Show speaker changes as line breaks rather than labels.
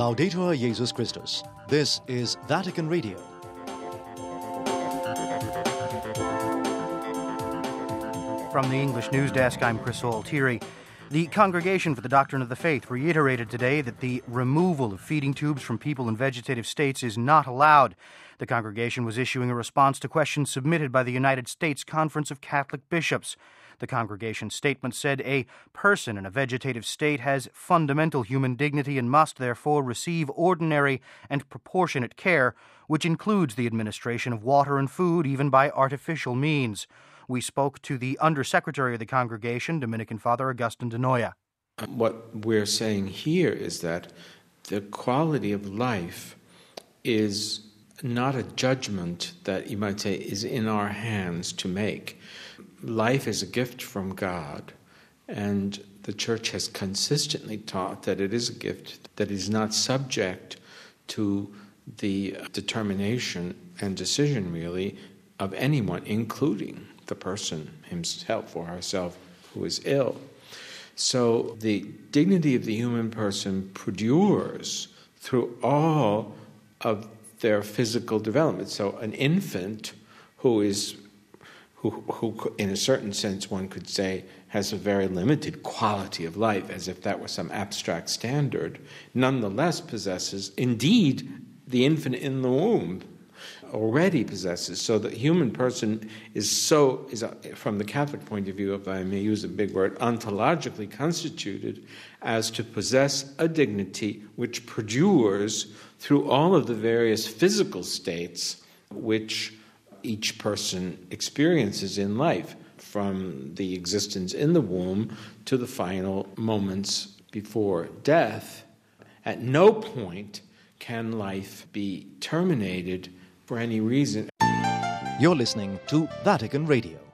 Laudetur Jesus Christus. This is Vatican Radio.
From the English News Desk, I'm Chris Altieri. The Congregation for the Doctrine of the Faith reiterated today that the removal of feeding tubes from people in vegetative states is not allowed. The congregation was issuing a response to questions submitted by the United States Conference of Catholic Bishops. The congregation's statement said a person in a vegetative state has fundamental human dignity and must therefore receive ordinary and proportionate care, which includes the administration of water and food even by artificial means. We spoke to the Undersecretary of the Congregation, Dominican Father Augustin de Noia.
What we're saying here is that the quality of life is not a judgment that you might say is in our hands to make. Life is a gift from God, and the Church has consistently taught that it is a gift that is not subject to the determination and decision, really, of anyone, including the person himself or herself who is ill. So the dignity of the human person perdures through all of their physical development. So an infant who in a certain sense one could say has a very limited quality of life, as if that was some abstract standard, nonetheless possesses, indeed, the infant in the womb already possesses. So the human person is from the Catholic point of view, if I may use a big word, ontologically constituted as to possess a dignity which perdures through all of the various physical states which each person experiences in life, from the existence in the womb to the final moments before death. At no point can life be terminated for any reason.
You're listening to Vatican Radio.